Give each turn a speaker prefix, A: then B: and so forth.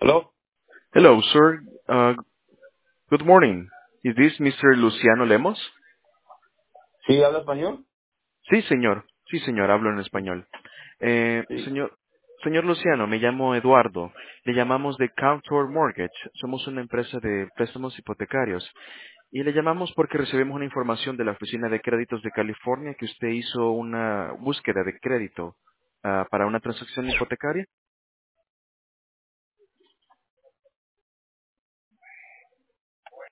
A: ¿Aló?
B: Hello, sir. Good morning. Is this Mr. Luciano Lemos?
A: ¿Sí habla español?
B: Sí, señor. Sí, señor. Hablo en español.
A: Sí.
B: Señor Luciano, me llamo Eduardo. Le llamamos de Counter Mortgage. Somos una empresa de préstamos hipotecarios. Y le llamamos porque recibimos una información de la Oficina de Créditos de California que usted hizo una búsqueda de crédito para una transacción hipotecaria.